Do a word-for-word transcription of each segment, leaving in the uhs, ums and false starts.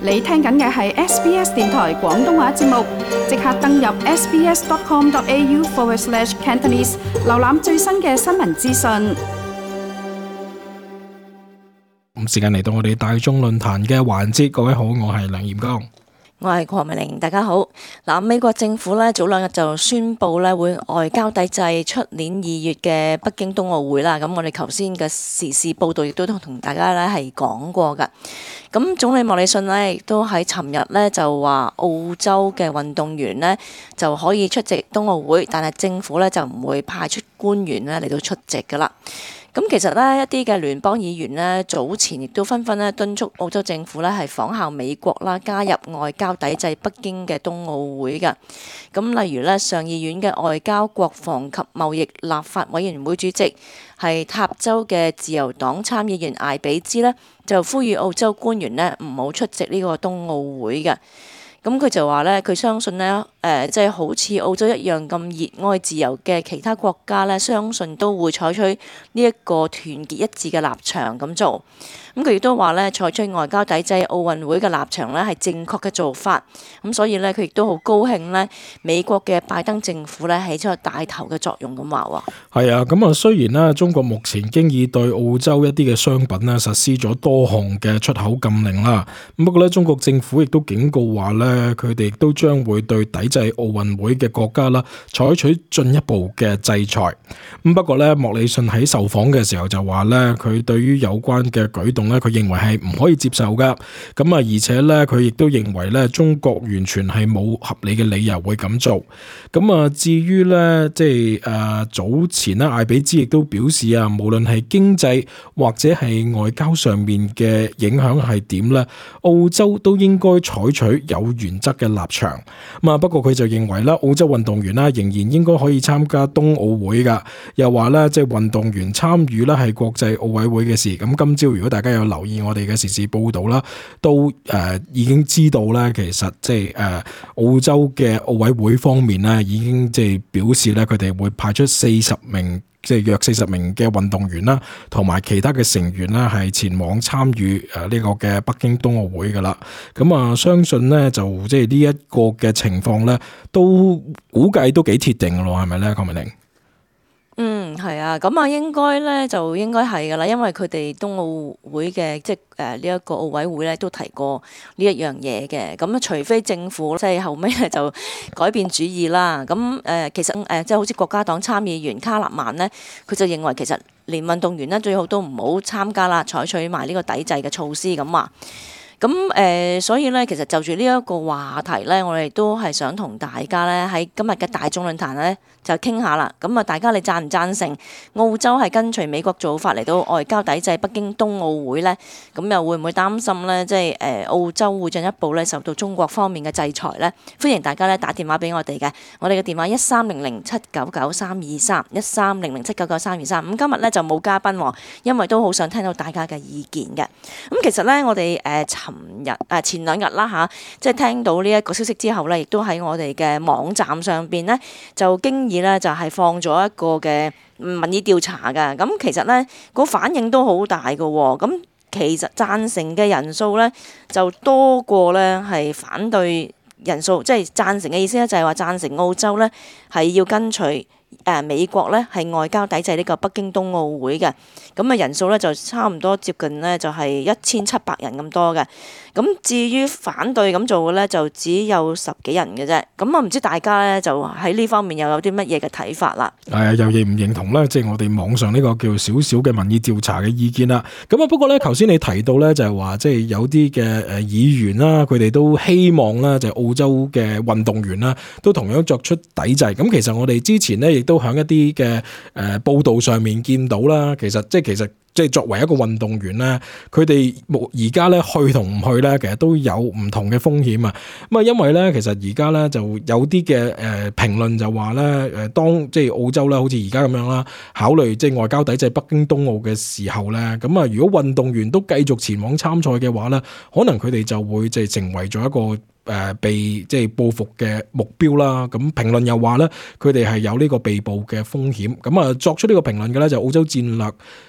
你聽緊嘅係 S B S 電台廣東話節目，即刻登入 sbs.com.au forward slash Cantonese， 瀏覽最新嘅新聞資訊。 咁時間嚟到我哋大眾論壇嘅環節，各位好，我係梁彥剛。 我係鄺美玲，大家好。嗱，美國政府咧早兩日就宣布咧會外交抵制出年二月嘅北京冬奧會啦。咁我哋頭先嘅時事報導亦都同大家咧係講過噶。咁總理莫里遜咧亦都喺尋日咧就話澳洲嘅運動員咧就可以出席冬奧會，但係政府咧就唔會派出官員咧嚟到出席噶啦。咁其實呢，一啲嘅聯邦議員呢，早前亦都紛紛咧敦促澳洲政府呢係仿效美國啦，加入外交抵制北京嘅冬奧會嘅。咁例如呢，上議院嘅外交、國防及貿易立法委員會主席係塔州嘅自由黨參議員艾比茲呢，就呼籲澳洲官員呢唔好出席呢個冬奧會嘅。咁佢就話咧，佢相信咧，誒即係好似澳洲一樣咁熱愛自由嘅其他國家咧，相信都會採取呢一個團結一致嘅立場咁做。咁佢亦都話咧，採取外交抵制奧運會嘅立場咧係正確嘅做法。咁所以咧，佢亦都好高興咧，美國嘅拜登政府咧起咗個帶頭嘅作用咁話喎。 係啊，咁啊雖然咧，中國目前經已對澳洲一啲嘅商品咧實施咗多項嘅出口禁令啦。不過咧，中國政府亦都警告話咧，佢哋亦都將會對抵制奧運會嘅國家啦採取進一步嘅制裁。咁不過咧，莫里遜喺受訪嘅時候就話咧，佢對於有關嘅舉動咧，佢認為係唔可以接受噶。咁啊，而且咧，佢亦都認為咧，中國完全係冇合理嘅理由會咁做。咁啊，至於咧，即係誒早前咧，艾比茲亦都表示啊，無論係經濟或者係外交上面嘅影響係點咧，澳洲都應該採取有原則嘅立場。咁啊，不過佢就認為咧，澳洲運動員啦仍然應該可以參加冬奧會噶。又話咧，即係運動員參與咧係國際奧委會嘅事。咁今朝如果大家有留意我哋嘅時事報道啦，都誒、呃、已經知道咧，其實即係誒澳洲嘅奧委會方面咧，已經即係表示咧，佢哋會派出四十名即係約四十名嘅運動員啦，同埋其他嘅成員啦，係前往參與誒呢個嘅北京冬奧會噶啦。咁啊，相信咧就即係呢一個嘅情況咧，都估計都幾鐵定噶咯，係咪咧，鄺美玲？ 嗯，係啊，咁啊，應該咧就應該係噶啦，因為佢哋冬奧會嘅即係誒呢一個奧委會咧都提過呢一樣嘢嘅。咁啊，除非政府即係後尾咧就改變主意啦。咁誒、呃，其實誒、呃、即係好似國家黨參議員卡納曼咧，佢就認為其實連運動員咧最好都唔好參加啦，採取埋呢個抵制嘅措施咁話。咁誒、呃，所以咧，其實就住呢一個話題咧，我哋都係想同大家咧喺今日嘅大眾論壇咧就傾下啦。咁啊，大家你贊唔贊成澳洲係跟隨美國做法嚟到外交抵制北京冬奧會咧？咁又會唔會擔心咧？即係誒澳洲會進一步咧受到中國方面嘅制裁咧？歡迎大家咧打電話俾我哋嘅，我哋嘅電話一三零零七九九三二三一三零零七九九三二三。咁今日咧就冇嘉賓喎，因為都好想聽到大家嘅意見嘅。咁其實咧，我哋誒、呃尋日誒前兩日啦嚇，即係聽到呢一個消息之後咧，亦都喺我哋嘅網站上邊咧，就經已咧就係放咗一個嘅民意調查㗎。咁其實咧個反應都好大㗎喎。咁其實贊成嘅人數咧就多過咧係反對人數，即係贊成嘅意思咧就係話贊成澳洲咧係要跟隨誒美國咧係外交抵制呢個北京冬奧會嘅。咁啊人數咧就差唔多接近咧就係一千七百人咁多嘅。咁至於反對咁做嘅咧就只有十幾人嘅啫。咁我唔知大家咧就喺呢方面又有啲乜嘢嘅睇法啦。 誒又認唔認同咧？即係我哋網上呢個叫少少嘅民意調查嘅意見啦。咁啊不過咧，頭先你提到咧就係話即係有啲嘅誒議員啦，佢哋都希望咧就係澳洲嘅運動員啦都同樣作出抵制。咁其實我哋之前咧亦都喺一啲嘅誒報道上面見到啦，其實即係其實。即係作為一個運動員咧，佢哋而家咧去同唔去咧，其實都有唔同嘅風險啊。咁啊，因為咧，其實而家咧就有啲嘅誒評論就話咧，誒當即係澳洲咧，好似而家咁樣啦，考慮即係外交抵制北京冬奧嘅時候咧，咁啊，如果運動員都繼續前往參賽嘅話咧，可能佢哋就會即係成為咗一個誒被即係報復嘅目標啦。咁評論又話咧，佢哋係有呢個被捕嘅風險。咁啊，作出呢個評論嘅咧就澳洲戰略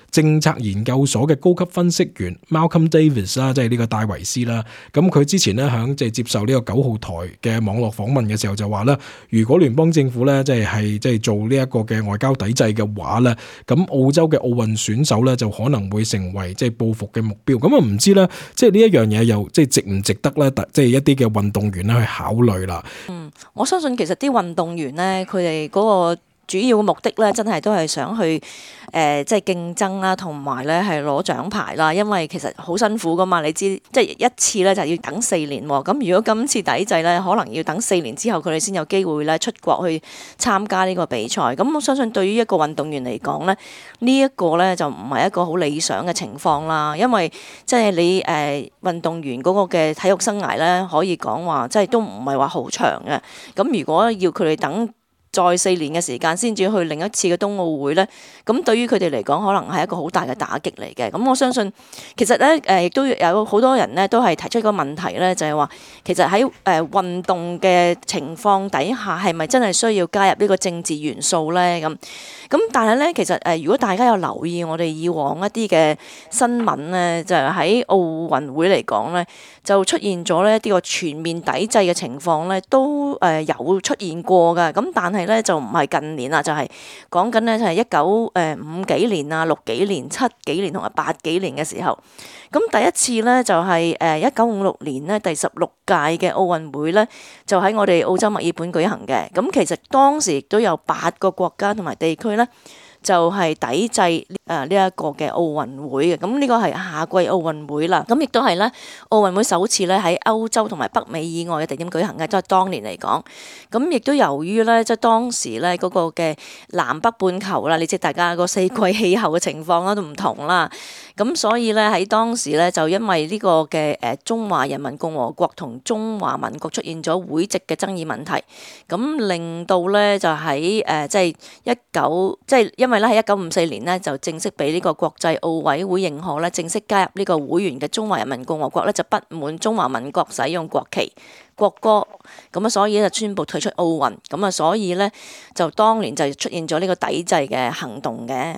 政策研究所嘅高級分析員 Malcolm Davis 啦，即係呢個戴維斯啦。咁佢之前咧響即係接受呢個九號台嘅網絡訪問嘅時候就話咧，如果聯邦政府咧即係係即係做呢一個嘅外交抵制嘅話咧，咁澳洲嘅奧運選手咧就可能會成為即係報復嘅目標。咁啊唔知咧，即係呢一樣嘢又即係值唔值得咧？即係一啲嘅運動員咧去考慮啦。 嗯，我相信其實啲運動員咧，佢哋嗰個主要嘅目的咧，真係都係想去誒、呃，即係競爭啦，同埋咧係攞獎牌啦。因為其實好辛苦噶嘛，你知即係一次咧就要等四年喎。咁如果今次抵制咧，可能要等四年之後佢哋先有機會咧出國去參加呢個比賽。咁我相信對於一個運動員嚟講咧，呢、這、一個咧就唔係一個好理想嘅情況啦。因為即係你誒、呃、運動員嗰個嘅體育生涯咧，可以講話即係都唔係話好長嘅。咁如果要佢哋等再四年嘅時間先至去另一次嘅冬奧會咧，咁對於佢哋嚟講，可能係一個好大嘅打擊嚟嘅。咁我相信其實咧，誒亦都有好多人咧，都係提出一個問題咧，就係話其實喺誒運動嘅情況底下，係咪真係需要加入呢個政治元素咧？咁咁但係咧，其實誒如果大家有留意我哋以往一啲嘅新聞咧，就係喺奧運會嚟講咧，就出現咗呢一啲個全面抵制嘅情況咧，都誒有出現過㗎。咁但係咧就唔係近年啦，就係講緊咧就係一九誒五幾年啊、六幾年、七幾年同埋八幾年嘅時候。咁第一次咧就係誒一九五六年咧第十六屆嘅奧運會咧，就喺我哋澳洲墨爾本舉行嘅。咁其實當時亦都有八個國家同埋地區咧，就係抵制誒呢一個嘅奧運會嘅。咁呢個係夏季奧運會啦。咁亦都係咧奧運會首次咧喺歐洲同埋北美以外嘅地點舉行嘅，即係當年嚟講。咁亦都由於咧即係當時咧嗰個嘅南北半球啦，你知大家個四季氣候嘅情況啦都唔同啦。咁所以咧喺當時咧就因為呢個嘅誒中華人民共和國同中華民國出現咗會籍嘅爭議問題，咁令到咧就喺誒即係一九即係因為咧喺一九五四年咧就正式俾呢個國際奧委會認可咧，正式加入呢個會員嘅中華人民共和國咧就不滿中華民國使用國旗國歌，咁啊所以就宣布退出奧運，咁啊所以咧就當年就出現咗呢個抵制嘅行動嘅。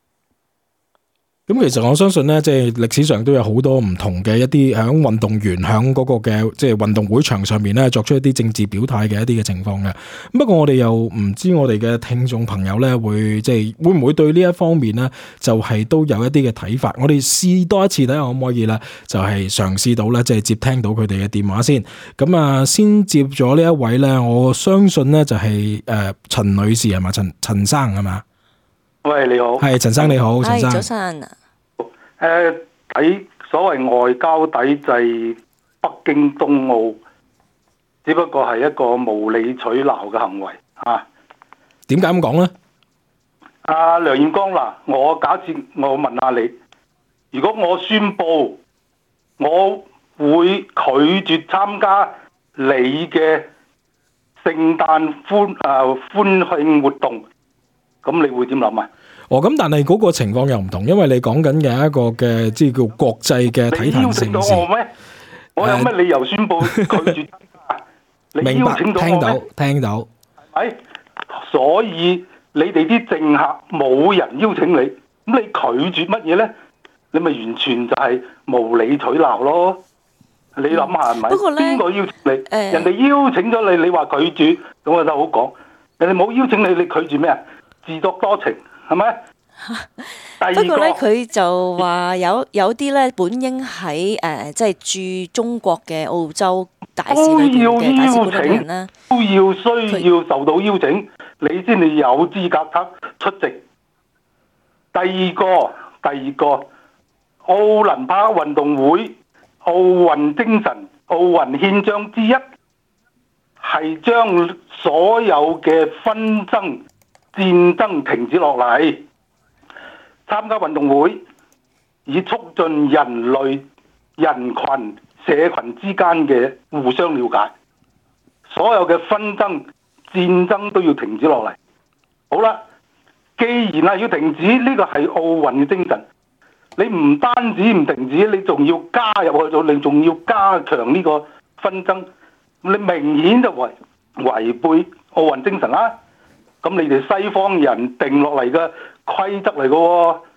咁其實我相信咧，即係歷史上都有好多唔同嘅一啲響運動員響嗰個嘅即係運動會場上面咧作出一啲政治表態嘅一啲嘅情況嘅。不過我哋又唔知我哋嘅聽眾朋友咧會即係會唔會對呢一方面咧就係都有一啲嘅睇法。我哋試多一次睇下可唔可以咧，就係嘗試到咧即係接聽到佢哋嘅電話先。咁啊，先接咗呢一位咧，我相信咧就係誒陳女士係嘛？陳陳生係嘛？ 喂，你好。 係陳生你好，陳生。 係早晨。 誒，抵所謂外交抵制北京冬奧，只不過係一個無理取鬧嘅行為啊！ 點解咁講咧？ 阿梁彥光嗱，我假設我問下你，如果我宣佈我會拒絕參加你嘅聖誕歡誒歡慶活動，咁你會點諗啊？ 哦，咁但係嗰個情況又唔同，因為你講緊嘅一個嘅即係叫國際嘅體壇盛事。你邀請到我咩？我有乜理由宣佈拒絕參加？你邀請到我咩？明白，聽到，聽到。係咪？所以你哋啲政客冇人邀請你，咁你拒絕乜嘢咧？你咪完全就係無理取鬧咯。你諗下係咪？邊個邀請你？誒，人哋邀請咗你，你話拒絕，咁我就好講。人哋冇邀請你，你拒絕咩啊？自作多情。係咪？ 不過咧，佢就話有有啲咧，本應喺誒即係駐中國嘅澳洲大使裏邊嘅大使館嘅人咧， 都要需要受到邀請，你先至有資格出席。第二個，第二個，奧林匹克運動會奧運精神、奧運憲章之一，係將所有嘅紛爭、戰爭停止落嚟，參加運動會以促進人類、人群、社群之間嘅互相了解，所有嘅紛爭、戰爭都要停止落嚟。好啦，既然係要停止，呢個係奧運嘅精神，你唔單止唔停止，你仲要加入去咗，你仲要加強呢個紛爭，你明顯就違違背奧運精神啦。咁你哋西方人定落嚟嘅規則嚟嘅喎，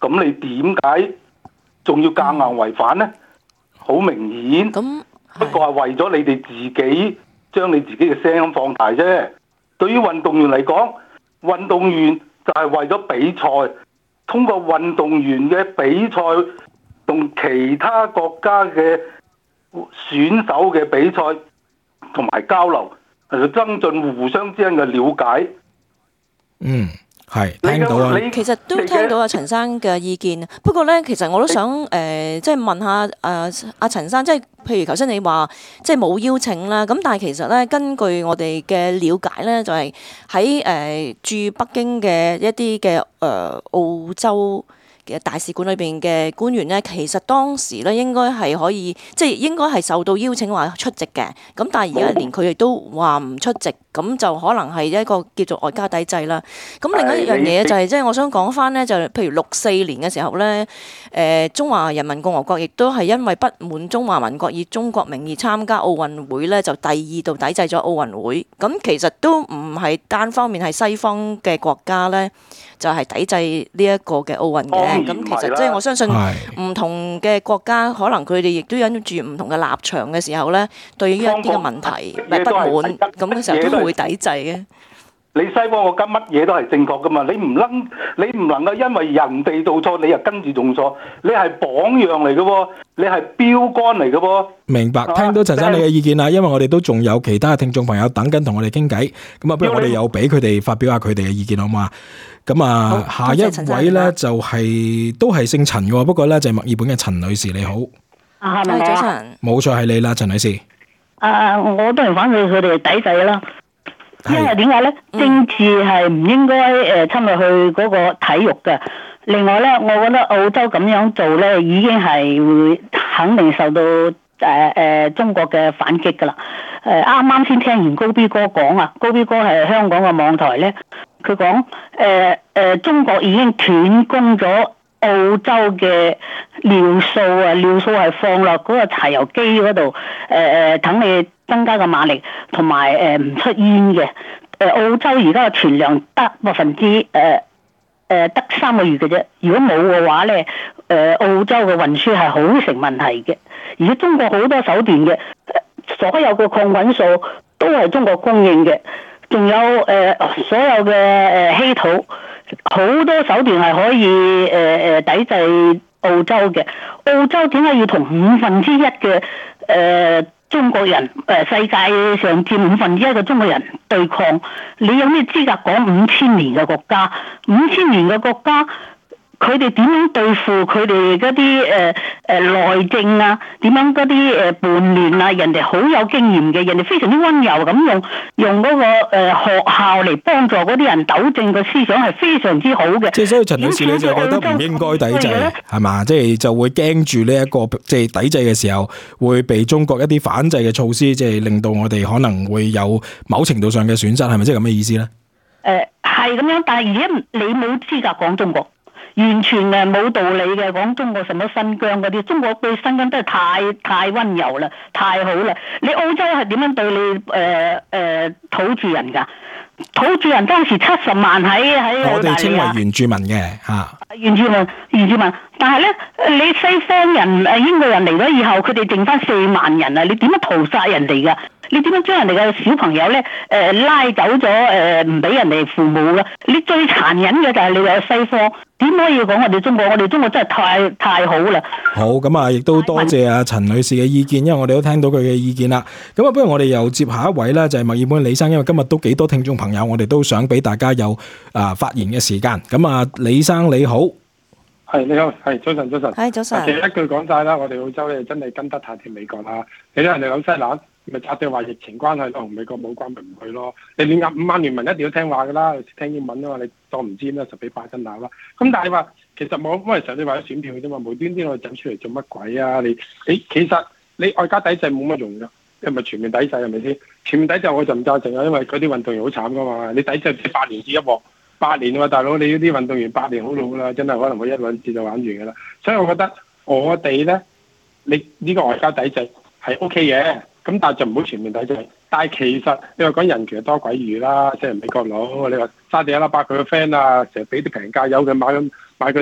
咁你點解仲要夾硬違反呢？好明顯， 咁不過係為咗你哋自己將你自己嘅聲音放大啫。對於運動員嚟講，運動員就係為咗比賽，通過運動員嘅比賽同其他國家嘅選手嘅比賽同埋交流，嚟增進互相之間嘅了解。 嗯。係聽到啊， 其實都聽到阿陳生嘅意見。不過咧，其實我都想誒、呃，即係問下誒阿陳生，即係譬如頭先你話即係冇邀請啦。咁但係其實咧，根據我哋嘅了解咧，就係喺誒駐北京嘅一啲嘅誒澳洲嘅大使館裏邊嘅官員咧，其實當時咧應該係可以，即係應該係受到邀請話出席嘅。咁但係而家連佢哋都話唔出席，咁就可能係一個叫做外交抵制啦。咁另外一樣嘢就係、是、即係我想講翻咧，就譬如六四年嘅時候咧，誒、呃、中華人民共和國亦都係因為不滿中華民國以中國名義參加奧運會咧，就第二度抵制咗奧運會。咁其實都唔係單方面係西方嘅國家咧，就係、是、抵制呢一個嘅奧運嘅。咁其實即係我相信唔同嘅國家，可能佢哋亦都有住唔同嘅立場嘅時候咧，對於一啲嘅問題不滿，咁嘅時候都會抵制嘅。 你西方國家乜嘢都係正確噶嘛？你唔能你唔能夠因為人哋做錯，你又跟住做錯。你係榜樣嚟嘅喎，你係標杆嚟嘅喎。 明白，聽到陳生你嘅意見啦。因為我哋都仲有其他嘅聽眾朋友等緊同我哋傾偈，咁啊，不如我哋又俾佢哋發表下佢哋嘅意見好嘛？咁啊，下一位咧就係、是、都係姓陳嘅，不過咧就係墨爾本嘅陳女士，你好。 啊，係咪早晨？ 冇錯，係你啦，陳女士。 啊，我當然反對佢哋抵制啦。因為點解咧？政治係唔應該誒侵入去嗰個體育嘅。另外咧，我覺得澳洲咁樣做咧，已經係會肯定受到誒誒、呃、中國嘅反擊噶啦。誒啱啱先聽完高 B 哥講啊，高 B 哥係香港嘅網台咧，佢講誒誒中國已經斷供咗澳洲嘅尿素啊，尿素係放落嗰個柴油機嗰度，誒誒等你增加個馬力，同埋誒唔出煙嘅。誒澳洲而家嘅存量得百分之誒誒得三個月嘅啫。如果冇嘅話咧，誒澳洲嘅運輸係好成問題嘅。而且中國好多手段嘅，所有嘅礦滾素都係中國供應嘅，仲有誒所有嘅誒稀土，好多手段係可以誒誒抵制澳洲嘅。澳洲點解要同五分之一嘅誒中國人誒世界上佔五分之一嘅中國人對抗？你有咩資格講五千年嘅國家？五千年嘅國家，佢哋點樣對付佢哋嗰啲誒誒內政啊？點樣嗰啲誒叛亂啊？人哋好有經驗嘅，人哋非常之溫柔咁用用嗰個誒學校嚟幫助嗰啲人糾正個思想，係非常之好嘅。 即係所以陳女士你就覺得唔應該抵制係嘛？即係就會驚住呢一個即係抵制嘅時候會被中國一啲反制嘅措施，即係令到我哋可能會有某程度上嘅損失，係咪即係咁嘅意思咧？誒係咁樣，但係而家你冇資格講中國。完全誒冇道理嘅，講中國什麼新疆嗰啲，中國對新疆都係太太溫柔啦，太好啦。你澳洲係點樣對你誒誒、呃呃、土著人㗎？土著人當時七十萬喺喺澳大利亞，我哋稱為原住民嘅嚇。原住民，原住民，但係咧，你西方人誒英國人嚟咗以後，佢哋剩翻四萬人啊！你點樣屠殺人哋㗎？你點樣將人哋嘅小朋友咧誒、呃、拉走咗誒唔俾人哋父母㗎？你最殘忍嘅就係你嘅西方，點可以講我哋中國？我哋中國真係太太好啦！好，咁啊，亦都多謝阿陳女士嘅意見，因為我哋都聽到佢嘅意見啦。咁啊，不如我哋又接下一位啦，就係墨爾本李生，因為今日都幾多聽眾朋友，我哋都想俾大家有啊發言嘅時間。咁啊，李生你好， 係你好，係早晨早晨， 係早晨。 其實一句講晒啦，我哋澳洲咧真係跟得太貼美國啦。你睇人哋紐西蘭，咪拆定話疫情關係咯，同美國冇關咪唔去咯。你連五萬聯民一定要聽話噶啦，聽英文啊嘛，你當唔知啦，十比八真鬧啦。咁但係你話其實冇乜實，你話咗選票啫嘛，無端端我走出嚟做乜鬼啊？你你其實你外交抵制冇乜用噶，係咪全面抵制係咪先？全面抵制我就唔贊成啊，因為嗰啲運動員好慘噶嘛，你抵制八年至一鑊。八年喎，大佬，你呢啲運動員八年好老啦，真係可能會一兩次就玩完㗎啦。所以我覺得我哋咧，你呢個外交抵制係 O K 嘅，咁但係就唔好全面抵制。但係其實你話講人權多鬼餘啦，即係美國佬，你話沙地阿拉伯佢個 friend 啊，成日俾啲平價油佢買買佢啲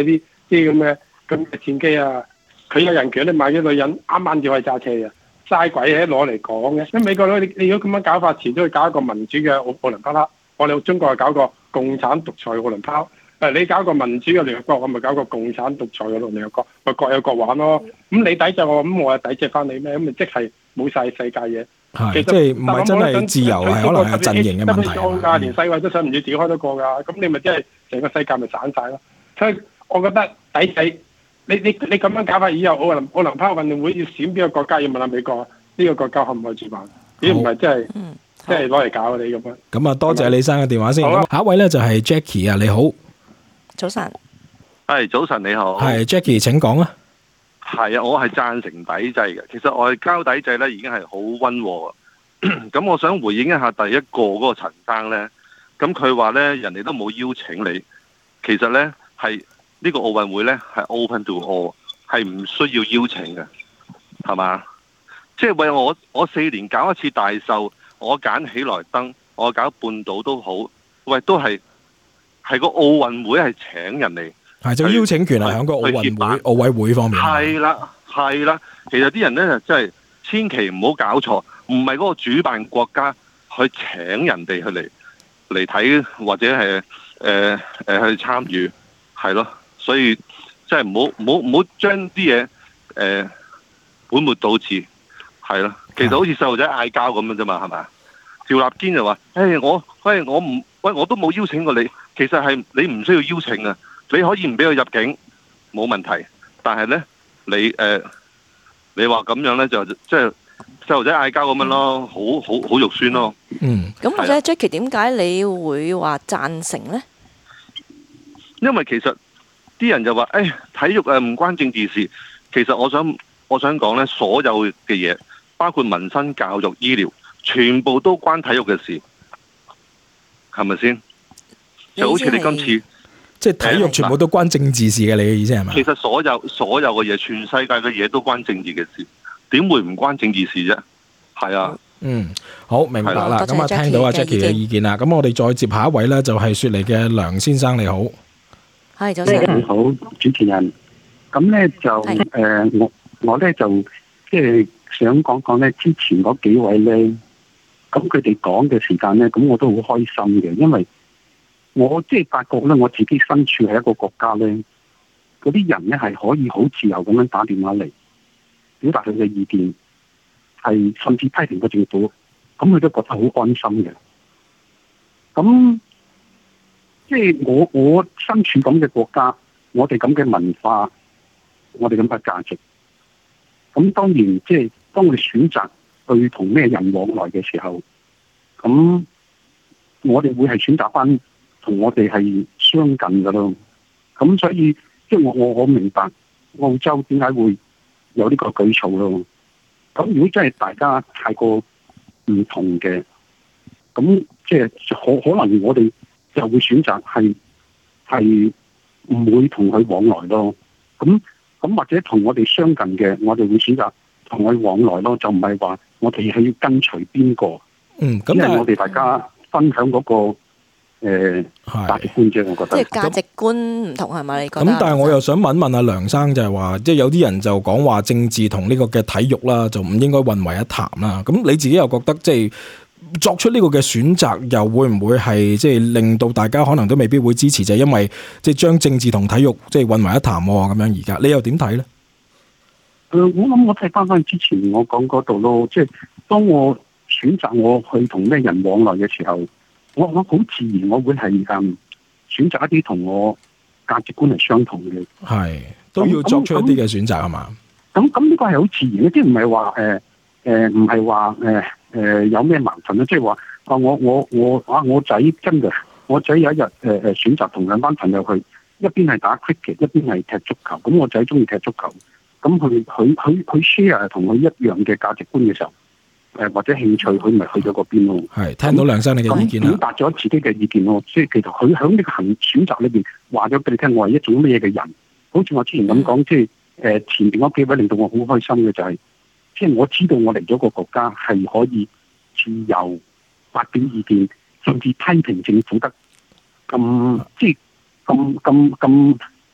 啲咁嘅咁嘅戰機啊，佢有人權，你買咗女人啱啱就可以揸車啊，嘥鬼嘢攞嚟講嘅。因為美國佬你你如果咁樣搞法，遲早去搞一個民主嘅奧奧林匹克，我哋中國係搞個共產獨裁奧林匹克。誒，你搞個民主嘅聯合國，我咪搞個共產獨裁嘅聯合國，咪各有各玩咯。咁你抵制我，咁我又抵制翻你咩？咁咪即係冇晒世界嘢。 係，即係唔係真係自由，係可能係陣營嘅問題啊。 連世衛都想唔住自己開多個㗎，咁你咪即係成個世界咪散晒咯。所以我覺得抵制你你你咁樣搞法，以後奧林奧林匹克運動會要選邊個國家，要問下美國呢個國家可唔可以主辦？如果唔係，即係即係攞嚟搞你咁樣。咁啊，多謝李生嘅電話先。下一位咧就係 Jackie 啊，你好。 早晨。 係早晨，你好。 係 Jackie，請講啊。 係啊，我係贊成抵制嘅。其實外交抵制咧已經係好溫和。咁我想回應一下第一個嗰個陳生咧，咁佢話咧人哋都冇邀請你，其實咧係呢個奧運會咧係 open to all， 係唔需要邀請嘅，係嘛？即係為我我四年搞一次大秀，我揀喜來登，我搞半島都好，喂都係係個奧運會係請人嚟。 係就邀請權係喺個奧運會、奧委會方面。 係啦，係啦。其實啲人咧就真係千祈唔好搞錯，唔係嗰個主辦國家去請人哋去嚟嚟睇，或者係誒誒去參與，係咯。所以真係唔好唔好唔好將啲嘢誒本末倒置，係咯。其實好似細路仔嗌交咁樣啫嘛，係咪？趙立堅就話：誒、hey, 我喂我唔喂我都冇邀請過你，其實係你唔需要邀請啊。你可以唔俾佢入境，冇問題。但係咧，你誒、呃，你話咁樣咧，就即係細路仔嗌交咁樣咯，好好好肉酸咯。 嗯。 咁或者 Jackie 點解你會話贊成咧？ 因為其實啲人就話，誒、哎，體育誒唔關政治事。其實我想我想講咧，所有嘅嘢，包括民生、教育、醫療，全部都關體育嘅事，係咪先？就好似你今次。 即係體育全部都關政治事嘅，你嘅意思係咪？ 其實所有所有嘅嘢，全世界嘅嘢都關政治嘅事，點會唔關政治事啫？係啊。嗯， 好明白啦。咁啊，聽到阿 Jackie 嘅意見啦。咁我哋再接下一位咧，就係雪梨嘅梁先生，你好。 係早晨。 你好，主持人。咁咧就誒、呃，我我咧就即係想講講咧，之前嗰幾位咧，咁佢哋講嘅時間咧，咁我都好開心嘅，因為我即係發覺咧，我自己身處喺一個國家咧，嗰啲人咧係可以好自由咁樣打電話嚟表達佢嘅意見，係甚至批評個政府，咁佢都覺得好安心嘅。咁即係我我身處咁嘅國家，我哋咁嘅文化，我哋咁嘅價值，咁當然即係當我哋選擇去同咩人往來嘅時候，咁我哋會係選擇翻同我哋係相近嘅咯，咁所以即係我我我明白澳洲點解會有呢個舉措咯。咁如果真係大家太過唔同嘅，咁即係可可能我哋就會選擇係係唔會同佢往來咯。咁咁或者同我哋相近嘅，我哋會選擇同佢往來咯，就唔係話我哋係要跟隨邊個。 嗯，咁因為我哋大家分享嗰個。誒，價值觀啫，我覺得即係價值觀唔同係咪？你覺得？ 咁但係我又想問問阿梁生，就係話，即係有啲人就講話政治同呢個嘅體育啦，就唔應該混為一談啦。咁你自己又覺得，即係作出呢個嘅選擇，又會唔會係即係令到大家可能都未必會支持？就係因為即係將政治同體育即係混為一談咁樣。而家你又點睇咧？ 誒，我諗我睇翻翻之前我講嗰度咯，即係當我選擇我去同咩人往來嘅時候。我我好自然，我會係誒選擇一啲同我價值觀係相同嘅， 係都要作出一啲嘅選擇係嘛？ 咁咁呢個係好自然嘅，即係唔係話誒誒唔係話誒誒有咩矛盾咧？即係話啊我我我啊我仔真嘅，我仔有一日誒誒選擇同兩班朋友去，一邊係打 cricket， 一邊係踢足球。咁我仔中意踢足球，咁佢佢佢佢 share 同佢一樣嘅價值觀嘅時候。誒，或者興趣，佢咪去咗嗰邊咯？ 係聽到梁生你嘅意見啦， 表達咗自己嘅意見咯。即係其實佢喺呢個行選擇裏邊話咗俾你聽，我係一種咩嘅人？好似我之前咁講，即係誒前邊嗰幾位令到我好開心嘅就係、是，即係我知道我嚟咗個國家係可以自由發表意見，甚至批評政府得咁，即係咁咁咁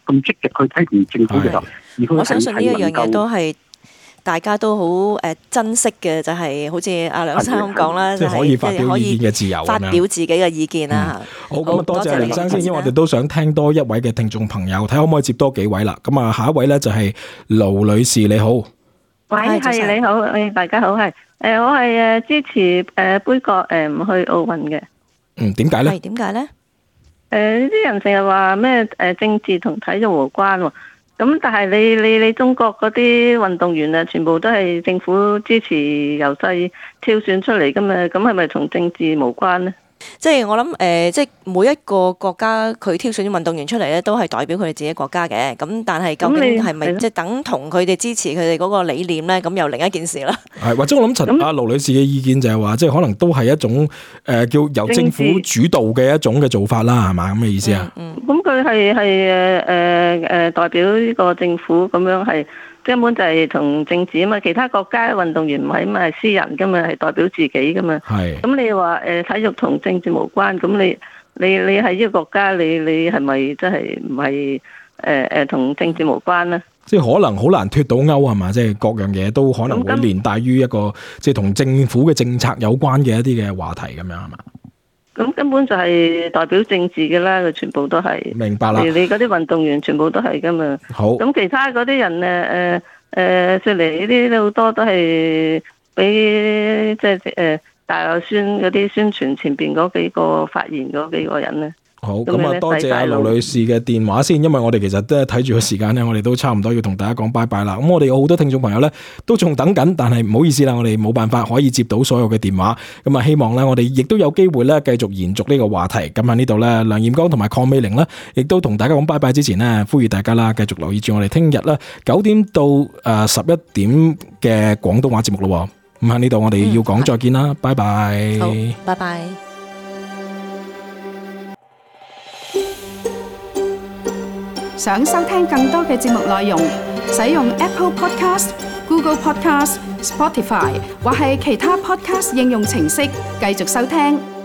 咁積極去批評政府嘅時候，如果我相信呢一樣嘢都係係大家都好誒珍惜嘅，就係好似阿梁生咁講啦，就係即係可以發表意見嘅自由， 發表自己嘅意見啦。 好，咁啊多謝梁生先，因為我哋都想聽多一位嘅聽眾朋友，睇可唔可以接多幾位啦。咁啊，下一位咧就係盧女士，你好。 喂，係你好，誒大家好，係誒我係誒支持誒杯葛誒唔去奧運嘅。 嗯，點解咧？ 係點解咧？ 誒呢啲人成日話咩誒政治同體育無關喎。咁但係你你你中國嗰啲運動員啊，全部都係政府支持由細挑選出嚟噶嘛，咁係咪同政治無關呢？ 即係我諗誒、呃，即係每一個國家佢挑選啲運動員出嚟咧，都係代表佢哋自己國家嘅。咁但係究竟係咪即係等同佢哋支持佢哋嗰個理念咧？咁又另一件事啦。係或者我諗陳阿盧女士嘅意見就係話，即係可能都係一種誒、呃、叫由政府主導嘅一種嘅做法啦，係嘛咁嘅意思啊？ 嗯，咁佢係係誒誒誒代表呢個政府咁樣係。根本就係同政治啊嘛，其他國家運動員唔係嘛，係私人噶嘛，係代表自己噶嘛。 係。咁你話誒體育同政治無關，咁你你你係呢個國家，你你係咪真係唔係誒誒同政治無關咧？ 即係可能好難脫到鈎係嘛？即係各樣嘢都可能會連帶於一個即係同政府嘅政策有關嘅一啲嘅話題咁樣係嘛？ 咁根本就係代表政治嘅啦，佢全部都係。 明白啦。 你嗰啲運動員全部都係噶嘛。 好。 咁其他嗰啲人誒誒誒，出嚟呢啲好多都係俾即係誒大學宣嗰啲宣傳前邊嗰幾個發言嗰幾個人咧。 好，咁啊多謝阿盧女士嘅電話先，因為我哋其實都係睇住個時間咧，我哋都差唔多要同大家講拜拜啦。咁我哋有好多聽眾朋友咧都仲等緊，但係唔好意思啦，我哋冇辦法可以接到所有嘅電話。咁啊，希望咧我哋亦都有機會咧繼續延續呢個話題。咁喺呢度咧，梁彥剛同埋鄺美玲咧，亦都同大家講拜拜之前呢，呼籲大家啦，繼續留意住我哋聽日咧九點到誒十一點嘅廣東話節目咯。咁喺呢度我哋要講再見啦，嗯、拜拜。 好，拜拜。 想收聽更多嘅節目內容，使用 Apple Podcast、Google Podcast、Spotify 或係其他 Podcast 應用程式繼續收聽。